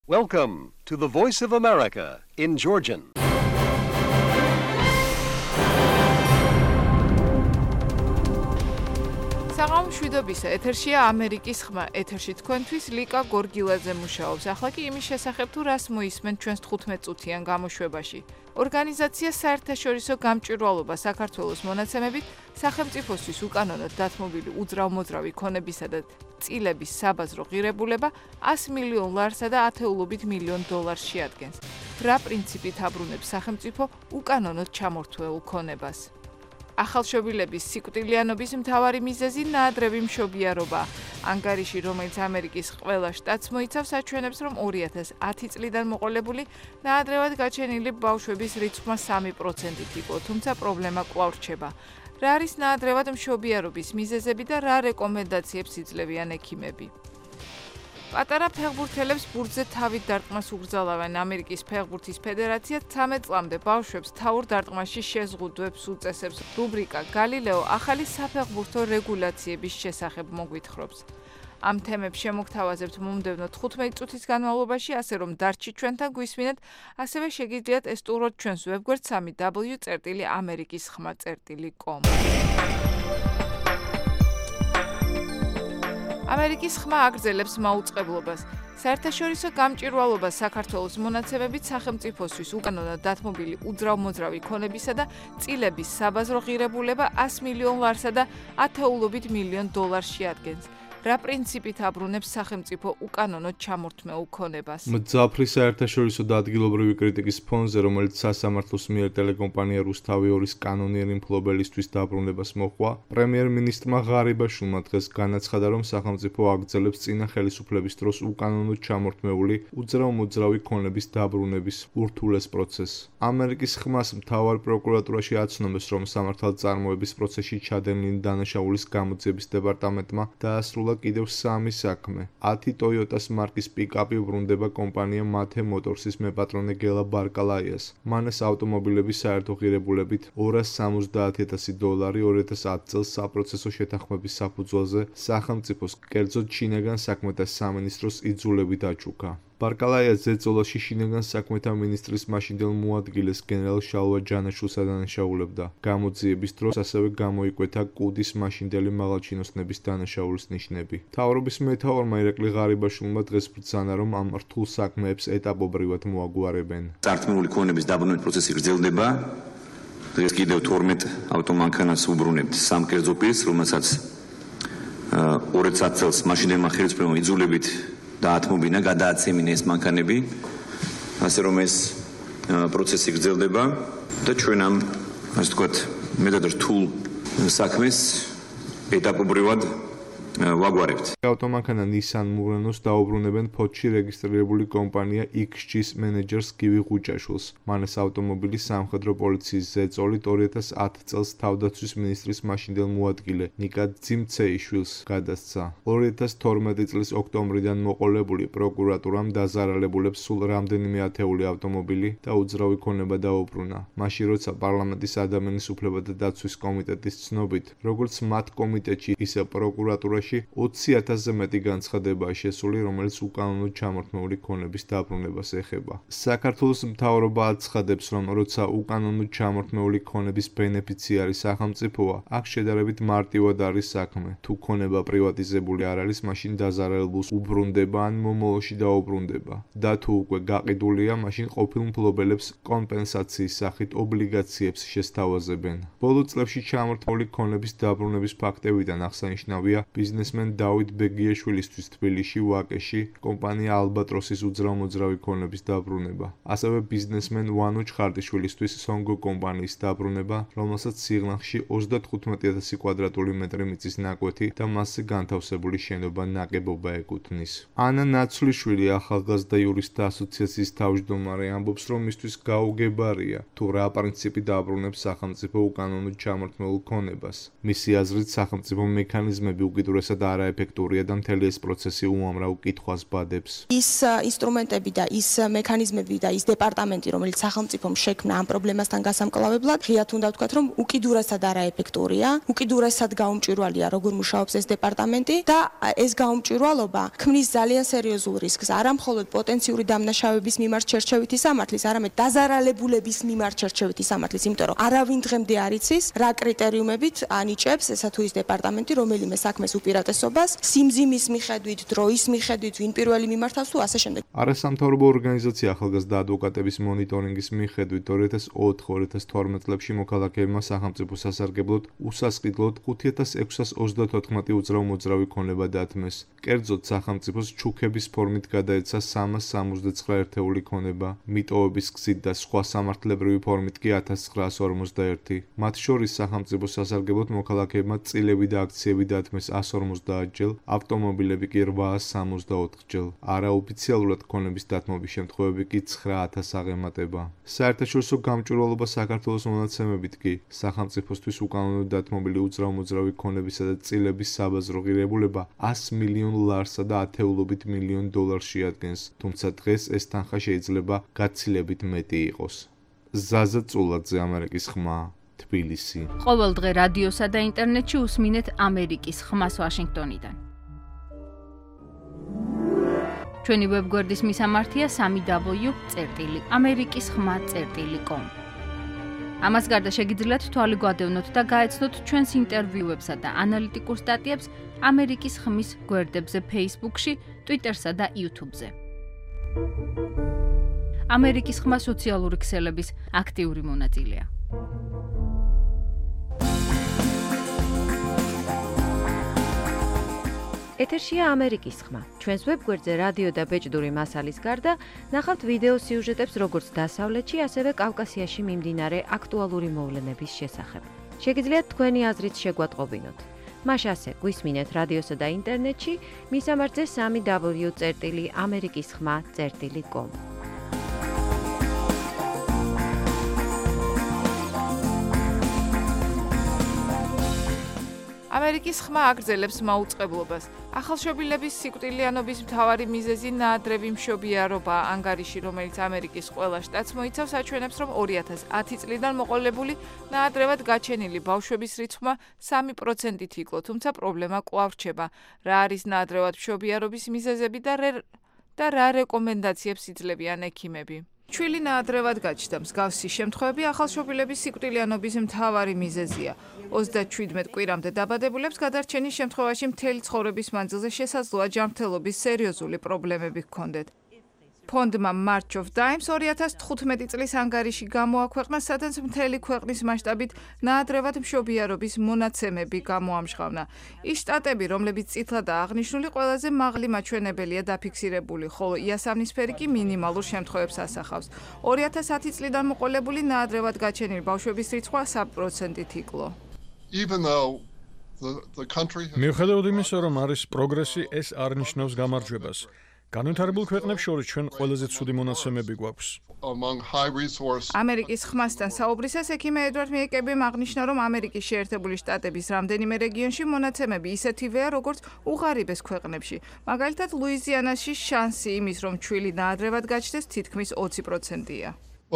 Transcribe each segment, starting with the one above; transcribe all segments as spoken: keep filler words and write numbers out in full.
Welcome to the Voice of America in Georgian. საღამო მშვიდობისა, ეთერშია ამერიკის ხმა. ეთერში თქვენთვის ლიკა გორგილაძე მუშაობს. ახლა კი იმის შესახებ თუ რას მოისმენთ ჩვენს თხუთმეტ წუთიან გამოშვებაში. ორგანიზაცია საერთაშორისო გამჭვირვალობა საქართველოს მონაცემებით სახელმწიფოსთვის უკანონოდ დათმობილი უძრავ-მოძრავი ქონებისა და წილების საბაზრო ღირებულება ას მილიონ ლარსა და ათეულობით მილიონ დოლარს შეადგენს. რა პრინციპით აბრუნებს სახელმწიფო უკანონოდ ჩამორთმეულ ქონებას? ახალშობილების სიკვდილიანობის მთავარი მიზეზი ნაადრევი მშობიარობა. ანგარიში, რომელიც ამერიკის ყველა შტატს მოიცავს, აჩვენებს, რომ ორი ათას ათი წლიდან მოყოლებული ნაადრევად გაჩენილი ბავშვების რიცხვმა სამი პროცენტით იყო, თუმცა პრობლემა კვლავ რჩება. რა არის ნაადრევად მშობიარობის მიზეზები და რა რეკომენდაციებს იძლევიან ექიმები? პატარა ფეხბურთელებს ბურთზე თავით დარტყმას უგრძალავენ. ამერიკის ფეხბურთის ფედერაცია ცამეტ წლამდე ბავშვებს თავურ დარტყმაში შეზღუდვებს უწესებს. რუბრიკა გალილეო ახალი საფეხბურთო რეგულაციების შესახებ მოგვითხრობს. ამ თემებს შემოგთავაზებთ მომდევნო თხუთმეტი წუთის განმავლობაში, ასე რომ დარჩით ჩვენთან გვისმინეთ, ასევე შეგიძლიათ ესტუმროთ ჩვენს ვებგვერდ სამი დაბლიუ წერტილი ამერიკის ხმა წერტილი კომ. ამერიკის ხმა აგრძელებს მაუწყებლობას. საერთაშორისო გამჭვირვალობა საქართველოს მონაცემებით სახელმწიფოსთვის უკანონოდ დათმობილი უძრავ-მოძრავი ქონებისა და წილების საბაზრო ღირებულება ას მილიონ ლარსა და ათეულობით მილიონ დოლარს შეადგენს. რა პრინციპით აბრუნებს სახელმწიფო უკანონოდ ჩამორთმეულ ქონებას? მძაფრი საერთაშორისო და ადგილობრივი კრიტიკის ფონზე, რომელიც სასამართლოს მიერ ტელეკომპანია რუსთავი ორის კანონიერი მფლობელისთვის დაბრუნებას მოჰყვა, პრემიერ-მინისტრმა ღარიბაშვილმა დღეს განაცხადა, რომ სახელმწიფო აგრძელებს წინა ხელისუფლების დროს უკანონოდ ჩამორთმეული უძრავ-მოძრავი ქონების დაბრუნების ურთულეს პროცესს. ამერიკის ხმას მთავარ პროკურატურაში აცნობეს, რომ სამართალწარმოების პროცესში ჩადენილი დანაშაულის გამოძიების დეპარტამენტმა დაასრულა კიდევ სამი საქმე. ათი ტოიოტას მარკის პიკაპი ბრუნდება კომპანია მათე მოტორსის მეპატრონე გელა ბარკალაიას. მანეს ავტომობილების საერთო ღირებულებით ორას სამოცდაათი ათასი დოლარი ორი ათას ათი წელს საპროცესო შეთანხმების საფუძველზე სახელმწიფოს, კერძოდ შინაგან საქმეთა სამინისტროს იძულებით აჩუქა. ბარკალაია ზეწოლაში შინაგან საქმეთა მინისტრის მაშინდელ მოადგილეს გენერალ შალვა ჯანაშვილს ადანაშაულებდა. გამოძიების დროს ასევე გამოიკვეთა კუდის მაშინდელი მაღალჩინოსნების დანაშაულის ნიშნები. მთავრობის მეთაურმა ირაკლი ღარიბაშვილმა დღეს ბრძანა, რომ ამ რთულ საქმეებს ეტაპობრივად მოაგვარებენ. წართმეული ქონების დაბრუნების პროცესი გრძელდება. დღეს კიდევ თორმეტ ავტომანქანას უბრუნებთ სამ კერძო პირს, რომელსაც ორი ათას ათი წელს მაშინდელმა ხელისუფლებამ იძულებით დაათმობინა, გადააცემინა ეს მანქანები, ასე რომ ეს პროცესი გრძელდება და ჩვენ ამ, ასე ვთქვათ, მეტად რთულ საქმეს ეტაპობრივად ვაგვარებთ. ავტომანქანა Nissan Murano-ს დაუბრუნებენ ფოთში რეგისტრირებული კომპანია ეიქს ჯის მენეჯერს გივი ღუჭაშვილს. მანეს ავტომობილი სამხედრო პოლიციის ზეწოლით ორი ათას ათი წელს თავდაცვის მინისტრის მაშინდელ მოადგილე ნიკა ძიმცეიშვილს გადასცა. ორი ათას თორმეტი წლის ოქტომბრიდან მოყოლებული პროკურატურამ დაზარალებულებს სულ რამდენიმე ათეული ავტომობილი და უძრავი ქონება დაუბრუნა. მაშინ როცა პარლამენტის ადამიანის უფლებათა დაცვის კომიტეტის ცნობით, როგორც მათ კომიტეტში, ისე პროკურატურაში ოცი ათასზე მეტი განცხადებაა შესული, რომელიც უკანონოდ ჩამორთმეული ქონების დაბრუნებას ეხება. საქართველოს მთავრობა აცხადებს, რომ როცა უკანონოდ ჩამორთმეული ქონების ბენეფიციარი სახელმწიფოა, აქ შედარებით მარტივად არის საქმე. თუ ქონება პრივატიზებული არ არის, მაშინ დაზარალებულს უბრუნდება ან მომავალში დაუბრუნდება. და თუ უკვე გაყიდულია, მაშინ ყოფილ მფლობელებს კომპენსაციის სახით ობლიგაციებს შესთავაზებენ. ბოლო წლებში ჩამორთმეული ქონების დაბრუნების ფაქტებიდან აღსანიშნავია ბიზნესმენ დავით ბეგიაშვილისთვის თბილისში ვაკეში კომპანია ალბატროსის უძრავ-მოძრავი ქონების დაბრუნება. ასევე ბიზნესმენ ვანო ჩხარტიშვილისთვის სონგო კომპანიის დაბრუნება, რომელსაც სიღნაღში ოცდათხუთმეტი ათასი კვადრატული მეტრი მიწის ნაკვეთი და მასზე განთავსებული შენობა ნაგებობა ეკუთვნის. ანა ნაცვლიშვილი, ახალგაზრდა იურისტთა ასოციაციის თავმჯდომარე, ამბობს, რომ მისთვის გაუგებარია, თუ რა პრინციპი დაბრუნებს სახელმწიფო უკანონოდ ჩამორთმეულ ქონებას. მისი აზრით, სახელმწიფო მექანიზმები უკიდურეს უკიდურესად არაეფექტურია და მთელი ეს პროცესი უამრავ კითხვას ბადებს. ის ინსტრუმენტები და ის მექანიზმები და ის დეპარტამენტი, რომელიც სახელმწიფომ შექმნა ამ პრობლემასთან გასამკლავებლად, ღიად უნდა ვთქვათ, რომ უკიდურესად არაეფექტურია, უკიდურესად გაუმჭვირვალეა, როგორ მუშაობს ეს დეპარტამენტი და ეს გაუმჭვირვალობა ქმნის ძალიან სერიოზულ რისკს, არა მხოლოდ პოტენციური დამნაშავების მიმართ შერჩევითი სამართლის, არამედ დაზარალებულების მიმართ შერჩევითი სამართლის, იმიტომ რომ არავინ დღემდე არ იცის, რა კრიტერიუმებით ანიჭებს ესა თუ ის დეპარტამენტი რომელიმე საქმეს უპირატესობას, სიმძიმის მიხედვით, დროის მიხედვით, ვინ პირველი მიმართავს თუ ასე შემდეგ. არასამთავრობო ორგანიზაცია ახალგაზრდა ადვოკატების მონიტორინგის მიხედვით ორი ათას ოთხ ორი ათას თორმეტ წლებში მოქალაქეებმა სახელმწიფო სასარგებლოდ უსასყიდლოდ ხუთი ათას ექვსას ოცდათოთხმეტი უძრავ მოძრავი ქონება დათმეს. კერძოდ სახელმწიფოს ჩუქების ფორმით გადაეცა სამას სამოცდაცხრა ერთეული ქონება, მიტოვების გზით და სხვა სამართლებრივი ფორმით კი ათას ცხრაას ორმოცდაერთი. მათ შორის სახელმწიფო სასარგებლოდ მოქალაქეებმა წილები და აქციები დათმეს ას ორმოცდაათ ჯერ, ავტომობილები კი რვაას სამოცდაოთხ ჯერ. არაოფიციალურად ქონების დათმობის შემთხვევები კი ცხრა ათას აღემატება. საერთაშორისო გამჭვირვალობა საქართველოს მონაცემებით კი სახელმწიფოსთვის უკანონოდ დათმობილი უძრავ მოძრავი ქონებისა და წილების საბაზრო ღირებულება ას მილიონ ლარსა და ათეულობით მილიონ დოლარს შეადგენს, თუმცა დღეს ეს თანხა შეიძლება გაცილებით მეტი იყოს. ზაზა წულაძე, ამერიკის ხმა, თბილისი. ყოველ დღე რადიოსა და ინტერნეტში უსმინეთ ამერიკის ხმას ვაშინგტონიდან. ჩვენი ვებგვერდის მისამართია სამი დაბლიუ წერტილი ამერიკის ხმა წერტილი კომ. ამას გარდა შეგიძლიათ თვალი გვადევნოთ და გაეცნოთ ჩვენს ინტერვიუებსა და ანალიტიკურ სტატიებს ამერიკის ხმის გვერდებზე Facebook-ში, Twitter-სა და YouTube-ზე. ამერიკის ხმა სოციალური ქსელების აქტიური მონაწილეა. ეთერშია ამერიკის ხმა. ჩვენს ვებგვერდზე რადიო და ბეჭდური მასალის გარდა ნახავთ ვიდეო სიუჟეტებს როგორც დასავლეთში, ასევე კავკასიაში მიმდინარე აქტუალური მოვლენების შესახებ. შეგიძლიათ თქვენი აზრით შეგვატყობინოთ. მას ასე გვისმინეთ რადიოსა და ინტერნეტში, მისამართზე სამი დაბლიუ წერტილი ამერიკის ხმა წერტილი კომ. ამერიკის ხმა აგრძელებს მაუწყებლობას. ახალშობილების სიკვდილიანობის მთავარი მიზეზი ნაადრევი მშობიარობა ანგარიში, რომელიც ამერიკის ყველა შტატს მოიცავს, აჩვენებს, რომ ორი ათას ათი წლიდან მოყოლებული ნაადრევად გაჩენილი ბავშვების რიცხვმა სამი პროცენტით იკლო, თუმცა პრობლემა კვლავ რჩება. რა არის ნაადრევად მშობიარობის მიზეზები და და რა რეკომენდაციებს იძლევიან ექიმები? ჩვილი ნაადრევად გაჩნდა მსგავსი შემთხვევები ახალშობილების სიკვდილიანობის მთავარი მიზეზია. ოცდაჩვიდმეტ კვირამდე დაბადებულებს გადარჩენის შემთხვევაში მთელი ცხოვრების მანძილზე შესაძლოა ჯანმრთელობის სერიოზული პრობლემები ჰქონდეთ. ფონდმა March of Dimes ორი ათას თხუთმეტი წლის ანგარიში გამოაქვეყნა, სადაც მთელი ქვეყნის მასშტაბით ნაადრევად მშობიარობის მონაცემები გამოამჟღავნა. ის შტატები, რომლებიც წითლადაა აღნიშნული, ყველაზე მაღალი მაჩვენებელია დაფიქსირებული, ხოლო იასამნისფერი კი მინიმალურ შემთხვევებს ასახავს. ორი ათას ათი წლიდან მოყოლებული ნაადრევად გაჩენილი ბავშვების რიცხვი სამი პროცენტით იკლო. მიუხედავად იმისა, რომ არის პროგრესი, ეს არ ნიშნავს გამარჯვებას. განვითარებულ ქვეყნებს შორის ჩვენ ყველაზე ცუდი მონაცემები გვაქვს. ამერიკის ხმასთან საუბრისას ექიმი ედვარდ მეიკებიმ აღნიშნა, რომ ამერიკის შეერთებული შტატების რამდენიმე რეგიონში მონაცემები ისეთივეა, როგორც უღარიბეს ქვეყნებში. მაგალითად, ლუიზიანაში შანსი იმის, რომ ჩვილი ნაადრევად გაჩნდეს, თითქმის ოცი პროცენტია.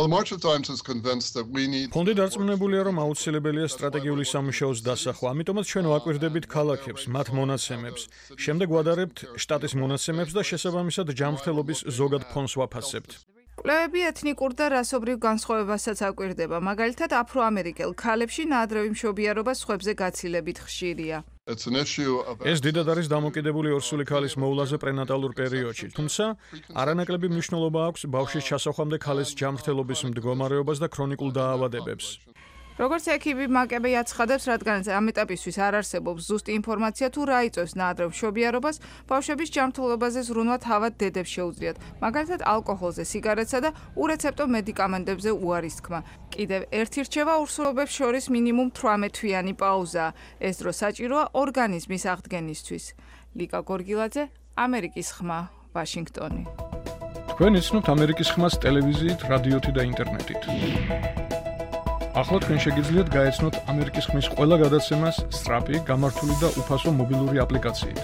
ფონდი დარწმუნებულია, რომ აუცილებელია სტრატეგიული სამუშაოს დასახვა, ამიტომაც ჩვენ ვაკვირდებით ქალაქებს, მათ მონაცემებს. შემდეგ ვადარებთ შტატის მონაცემებს და შესაბამისად ჯანმრთელობის ზოგად ფონს ვაფასებთ. კვლევები ეთნიკურ და რასობრივ განსხვავებასაც აკვირდება. მაგალითად, აფროამერიკელ ქალებში ნაადრევი მშობიარობა სხვებზე გაცილებით ხშირია. ეს დიდად არის დამოკიდებული ორსული ქალის მოვლაზე პრენატალურ პერიოდში, თუმცა არანაკლები მნიშვნელობა აქვს ბავშვის ჩასახვამდე ქალის ჯანმრთელობის მდგომარეობას და ქრონიკულ დაავადებებს. როგორც ექიმი მაკები აცხადებს, რადგანაც ამ ეტაპისთვის არ არსებობს ზუსტი ინფორმაცია თუ რა იწვევს ნაადრევ მშობიარობას, ბავშვების ჯანმრთელობაზე ზრუნვა თავად დედებს შეუძლიათ. მაგალითად, ალკოჰოლზე, სიგარეტსა და ურეცეპტო მედიკამენტებზე უარის თქმა. კიდევ ერთი რჩევა ორსულობებს შორის მინიმუმ თვრამეტ თვიანი პაუზაა. ეს დრო საჭიროა ორგანიზმის აღდგენისთვის. ლიკა გორგილაძე, ამერიკის ხმა, ვაშინგტონი. თქვენ იცნობთ ამერიკის ხმას ტელევიზიით, რადიოთი და ინტერნეტით. ახლა თქვენ შეგიძლიათ გაეცნოთ ამერიკის ხმის ყველა გადაცემას სწრაფი, გამართული და უფასო მობილური აპლიკაციით.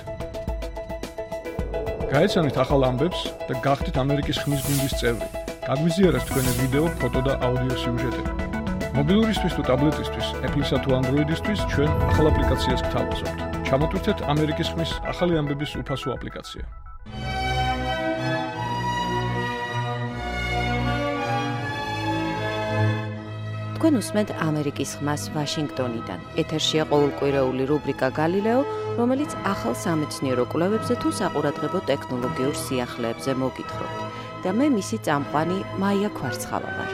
გაეცანით ახალ ამბებს და გახდით ამერიკის ხმის გუნდის წევრი. გაგვიზიარეთ თქვენი ვიდეო, ფოტო და აუდიო სიუჟეტები. მობილურისთვის თუ ტაბლეტისთვის, Apple-ისა თუ Android-ისთვის ჩვენ ახალ აპლიკაციას გთავაზობთ. ჩამოტვირთეთ ამერიკის ხმის ახალი ამბების უფასო აპლიკაცია. თქვენ უსმენთ ამერიკის ხმას ვაშინგტონიდან. ეთერშია ყოველკვირეული რუბრიკა გალილეო, რომელიც ახალ სამეცნიერო კვლევებზე თუ საყურადღებო ტექნოლოგიურ სიახლეებზე მოგითხრობთ. და მე მისი წამყვანი მაია ქვარცხავა ვარ.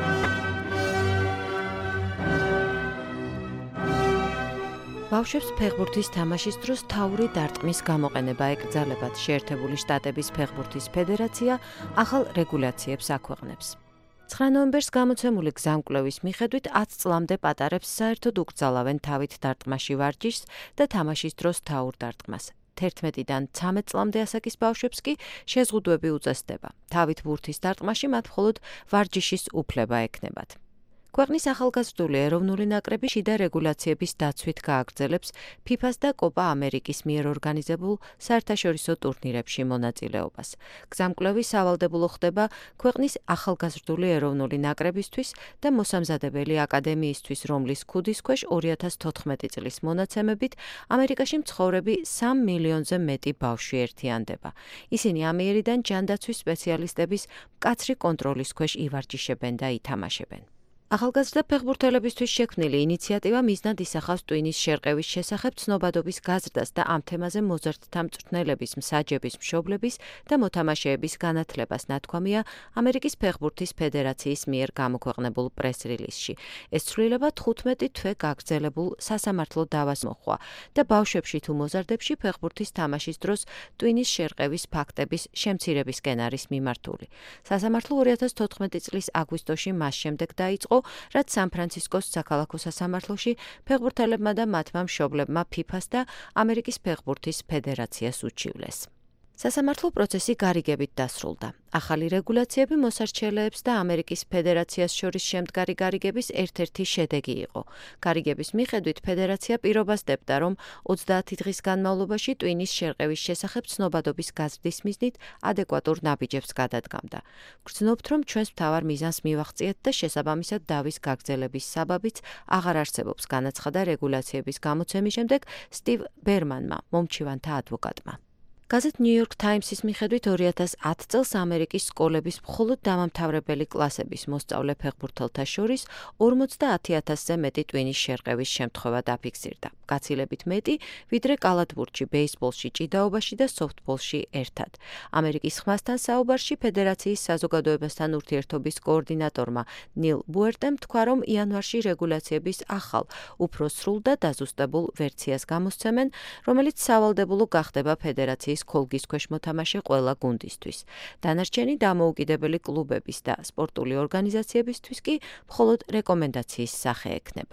ბავშვებს ფეხბურთის თამაშის დროს თავური დარტყმის გამოყენება ეკრძალებათ. შეერთებული შტატების ფეხბურთის ფედერაცია ახალ რეგულაციებს აქვეყნებს. ცხრა ნოემბერს გამოცემული გზამკვლევის მიხედვით ათი წლამდე პატარებს საერთოდ უკრძალავენ თავით დარტყმაში ვარჯიშს და თამაშის დროს თავურ დარტყმას. თერთმეტიდან ცამეტ წლამდე ასაკის ბავშვებს კი შეზღუდვები უწესდება. თავით ბურთის დარტყმაში მათ მხოლოდ ვარჯიშის უფლება ექნებათ. ქვეყნის ახალგაზრდული ეროვნული ნაკრები შიდა რეგულაციების დაცვით გააგრძელებს ფიფას და კოპა ამერიკის მიერ ორგანიზებულ საერთაშორისო ტურნირებში მონაწილეობას. გზამკვლევი სავალდებულო ხდება ქვეყნის ახალგაზრდული ეროვნული ნაკრებისთვის და მოსამზადებელი აკადემიისთვის, რომლის ქუდის ქვეშ ორი ათას თოთხმეტი წლის მონაცემებით ამერიკაში მცხოვრები სამ მილიონზე მეტი ბავშვი ერთიანდება. ისინი ამიერიდან ჯანდაცვის სპეციალისტების მკაცრი კონტროლის ქვეშ ივარჯიშებენ და ითამაშებენ. ახალგაზრდა ფეხბურთელებისთვის შექმნილი ინიციატივა მიზნად ისახავს ტვინის შერყევის შესახებ ცნობადობის გაზრდას და ამ თემაზე მოზარდთა მწვრთნელების, მსაჯების, მშობლების და მოთამაშეების განათლებას, ნათქვამია ამერიკის ფეხბურთის ფედერაციის მიერ გამოქვეყნებულ პრეს-რილიზში. ეს ცვლილება თხუთმეტი თვე გაგრძელებულ სასამართლო დავას მოჰყვა და ბავშვებში თუ მოზარდებში ფეხბურთის თამაშის დროს ტვინის შერყევის ფაქტების შემცირებისკენ არის მიმართული. სასამართლო ორი ათას თოთხმეტი წლის აგვისტოში მას შემდეგ დაიწყო, რაც სან-ფრანცისკოს საქალაქო სასამართლოში ფეხბურთელებმა და მათმა მშობლებმა ფიფას და ამერიკის ფეხბურთის ფედერაციას უჩივლეს. სასამართლო პროცესი გარიგებით დასრულდა. ახალი რეგულაციები მოსარჩელეებს და ამერიკის ფედერაციას შორის შემდგარი გარიგების ერთ-ერთი შედეგი იყო. გარიგების მიხედვით ფედერაცია პირობას დებდა, რომ ოცდაათი დღის განმავლობაში ტვინის შერყევის შესახებ ცნობადობის გაზრდის მიზნით ადეკვატურ ნაბიჯებს გადადგამდა. გრძნობთ, რომ ჩვენს მთავარ მიზანს მივაღწიეთ და შესაბამისად დავის გაგრძელების საბაბიც აღარ არსებობს, განაცხადა რეგულაციების გამოცემის შემდეგ სტივ ბერმანმა, მომჩივანთა ადვოკატმა. გაზეთ New York Times-ის მიხედვით ორი ათას ათი წელს ამერიკის სკოლების მხოლოდ დამამთავრებელი კლასების მოსწავლე ფეხბურთელთა შორის ორმოცდაათი ათასზე მეტი ტვინის შერყევის შემთხვევა დაფიქსირდა. გაცილებით მეტი, ვიდრე კალათბურთში, ბეისბოლში, ჭიდაობაში და სოფტბოლში ერთად. ამერიკის ხმასთან საუბარში ფედერაციის საზოგადოებასთან ურთიერთობის კოორდინატორმა ნილ ბუერტემ თქვა, რომ იანვარში რეგულაციების ახალ, უფრო სრულ და დაზუსტებულ ვერსიას გამოსცემენ, რომელიც სავალდებულო გახდება ფედერაციის ქოლგის ქვეშ მოთამაშე ყველა გუნდისთვის. დანარჩენი დამოუკიდებელი კლუბების და სპორტული ორგანიზაციებისთვის კი მხოლოდ რეკომენდაციის სახე ექნება.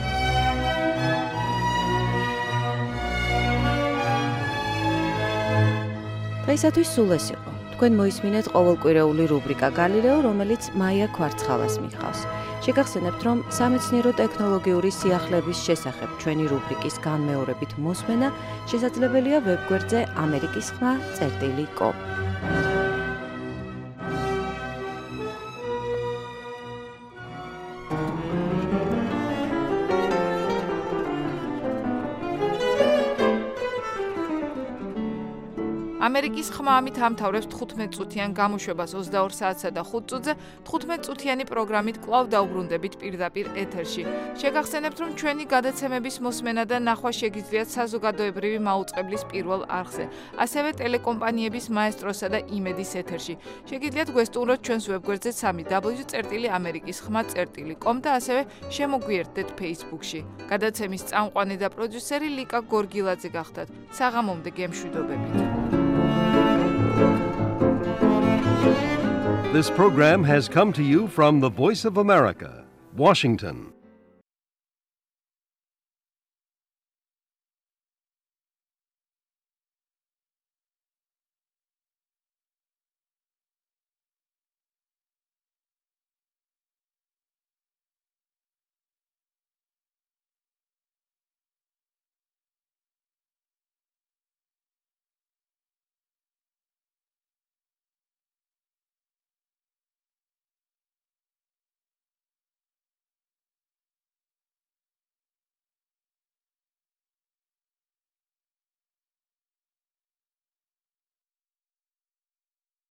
დღეისათვის სულ ეს იყო. თქვენ მოისმინეთ ყოველკვირეული რუბრიკა გალილეო, რომელიც მაია ქვარცხავას მიხავს. შეგახსენებთ, რომ სამეცნიერო ტექნოლოგიური სიახლეების შესახებ ჩვენი რუბრიკის განმეორებით მოსმენა შესაძლებელია ვებგვერდზე ამერიკის ხმა წერტილი კომ. ამერიკის ხმა ამით ამთავრებს თხუთმეტ წუთიან გამოშვებას ოცდაორ საათსა და ხუთ წუთზე თხუთმეტ წუთიანი პროგრამით კვლავ დაუბრუნდებით პირდაპირ ეთერში. შეგახსენებთ, რომ ჩვენი გადაცემების მოსმენა და ნახვა შეგიძლიათ საზოგადოებრივი მაუწყებლის პირველ არხზე, ასევე ტელეკომპანიების მაესტროსა და იმედის ეთერში. შეგიძლიათ გვესტუმროთ ჩვენს ვებგვერდზე სამი დაბლიუ წერტილი ამერიკის ხმა წერტილი კომ და ასევე შემოგვიერთდეთ Facebook-ში. გადაცემის წამყვანი და პროდიუსერი ლიკა გორგილაძე გახდათ. საღამომდე გემშვიდობებით. This program has come to you from the Voice of America, Washington.